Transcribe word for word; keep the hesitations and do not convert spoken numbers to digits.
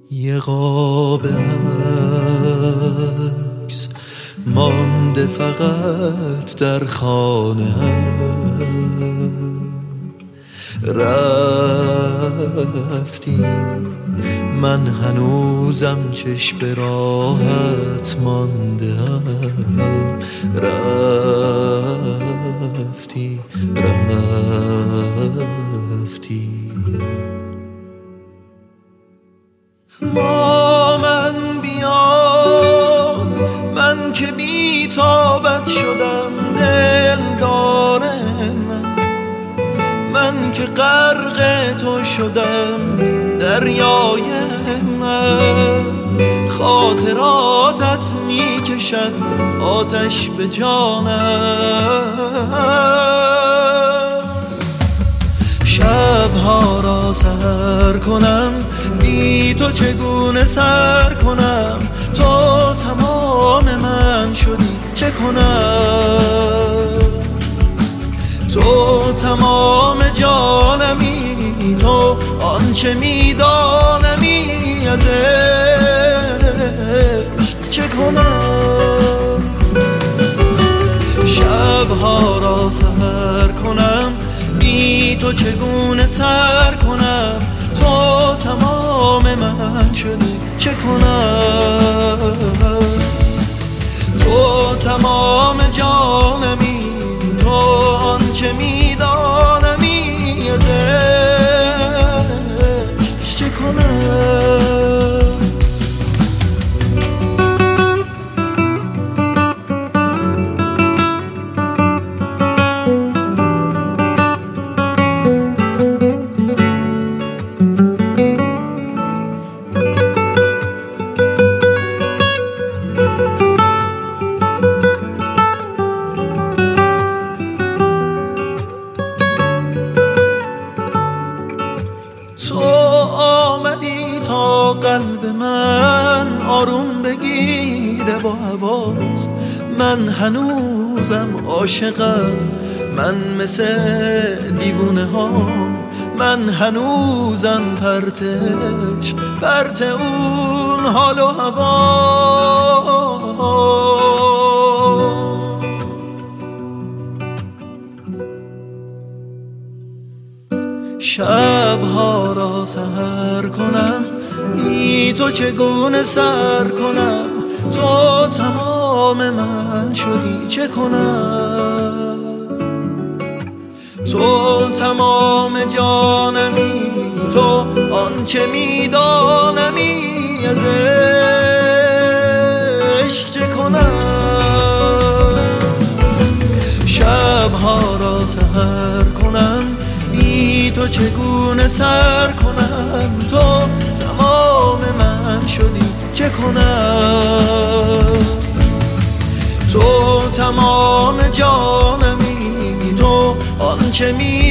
یه قاب عکس مانده فقط در خانه، رفتی من هنوزم چشم به راحت مانده، رفتی رفتی با من بیا، من که بی تابت شدم دلدار من، من که غرق تو شدم دریای من، خاطراتت می کشد آتش به جانم، شبها را سر کنم بی تو چگونه سر کنم، تو تمام من شدی چه کنم، تو تمام جانمی، تو آنچه میدانمی، از عشق چه کنم، شبها را سحر کنم بی تو چگونه سر کنم، تو تمام من شدی چه کنم، تو تمام جانمی، تو آنچه میدانمی، از عشق چه کنم. تو آمدی تا قلب من آروم بگیره با هوات، من هنوزم عاشقم، من مثل دیوونه ها، من هنوزم پرتش پرت اون حال و هوا، شبها را سحر کنم بی تو چگونه سر کنم، تو تمام من شدی چه کنم، تو تمام جانمی، تو آنچه میدانمی، از عشق چه کنم، شبها را سحر کنم بی تو چگونه سر کنم، تو تمام من شدی چه کنم، تو تمام جانمی، تو آنچه می